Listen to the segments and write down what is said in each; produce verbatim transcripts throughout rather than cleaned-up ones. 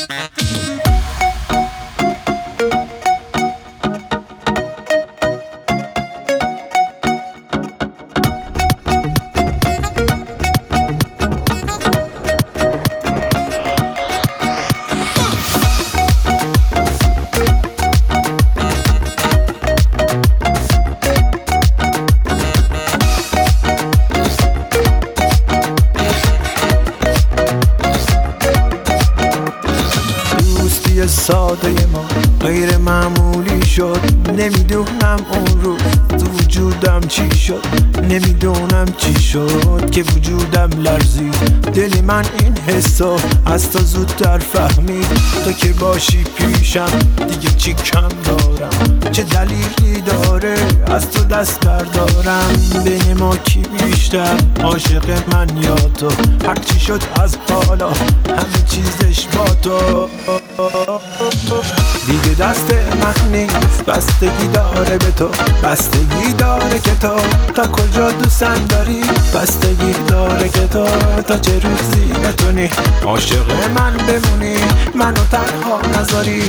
ساده ما غیر معمولی شد. نمیدونم اون روز تو وجودم چی شد، نمیدونم چی شد که وجودم لرزید. دل من این حسو از تو زودتر فهمید. تو که باشی پیشم دیگه چی کم دارم، چه دلیلی داره از تو دست بردارم. بین ما کی بیشتر عاشق من یا تو؟ هرچی شد از حالا همه چیزش با تو. دیگه دست من نیست، بستگی داره به تو، بستگی داره که تو تا کجا دوستم داری، بستگی داره که تو تا چه روزی بتونی عاشق من بمونی، منو تنها نذاری.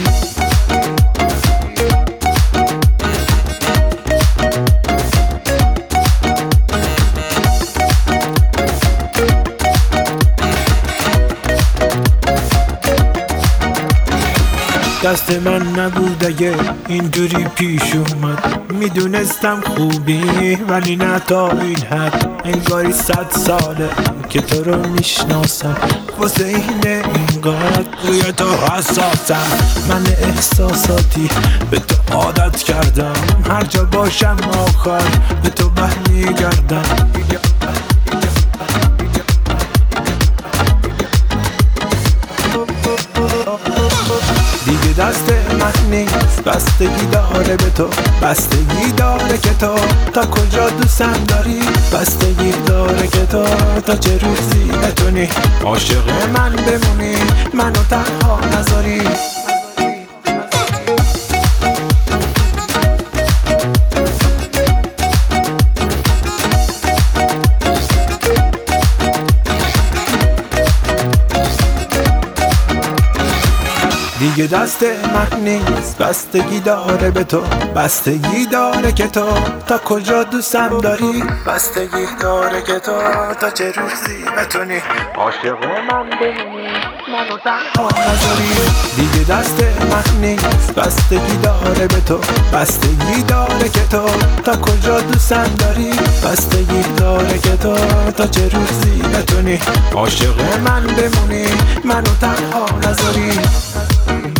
دست من نبود اگه اینجوری پیش اومد. میدونستم خوبی ولی نه تا این حد. انگاری صد ساله که تو رو میشناسم، واسه اینه اینقدر روی تو حساسم. من احساساتی به تو عادت کردم، هر جا باشم آخر به تو برمیگردم. دیگه دست من نیست، بستگی داره به تو، بستگی داره که تو تا کجا دوستم داری، بستگی داره که تو تا چه روزی بتونی عاشق من بمونی، منو تنها نذاری. دیگه دست من نیست، بستگی داره به تو، بستگی داره که تو تا کجا دوستم داری، بستگی داره که تو تا چه روزی بتونی عاشق من بمونی، منو تنها نذاری. دیگه دست من نیست، بستگی داره به تو، بستگی داره که تو تا کجا دوستم داری، بستگی داره که تو تا چه روزی بتونی عاشق من بمونی، منو تنها نذاری.